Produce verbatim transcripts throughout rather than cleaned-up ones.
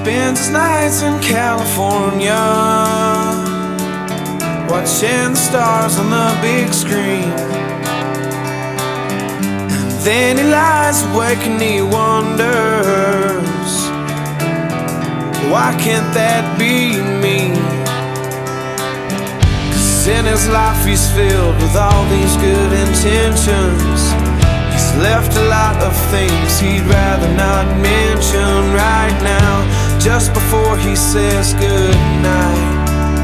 spends his nights in California, watching the stars on the big screen. And then he lies awake and he wonders, why can't that be me? 'Cause in his life he's filled with all these good intentions. He's left a lot of things he'd rather not mention right now, just before he says goodnight.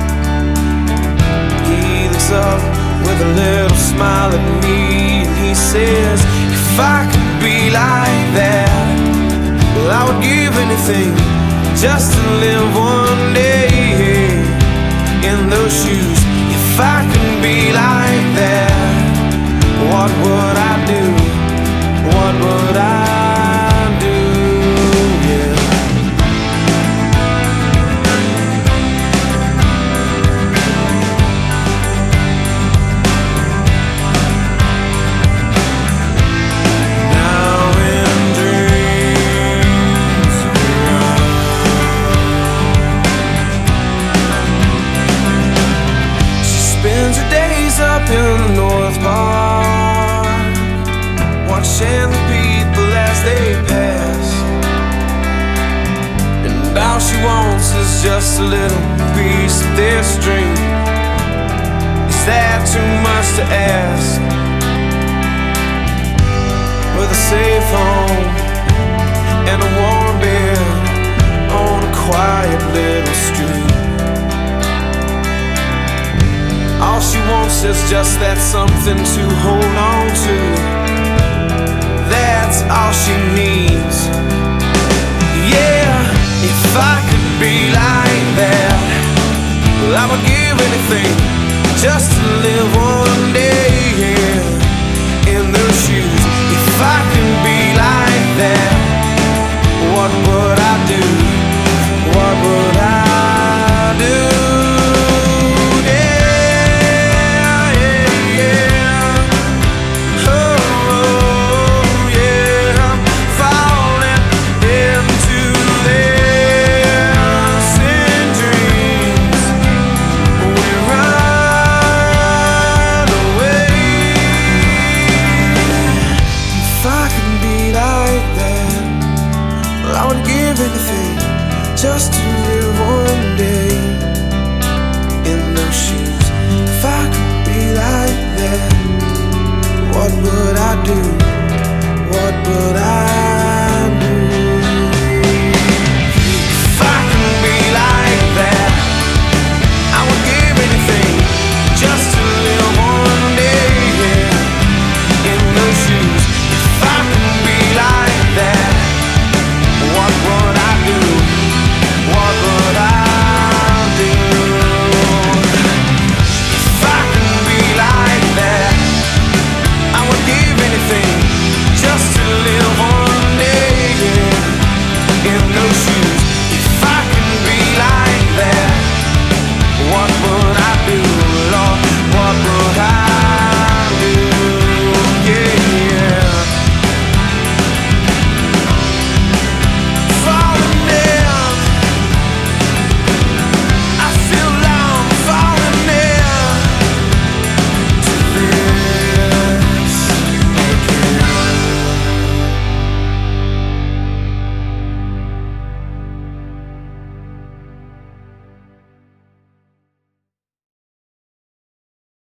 He looks up with a little smile at me and he says, if I could be like that, well, I would give anything just to live one day in those shoes. If I could be like that, what would I do? What would I do? Yeah. Now in dreams beyond, she spends her days up in the North Park, watching the people as they pass. And all she wants is just a little piece of this dream. Is that too much to ask? With a safe home and a warm bed on a quiet little street, all she wants is just that something to hold on to. That's all she needs. Yeah, if I could be like that, well, I would give anything just to live one day in those shoes. If I could be like that, what would I do? What would I do? I would give anything just to live one day in those shoes. If I could be like that, what would I do?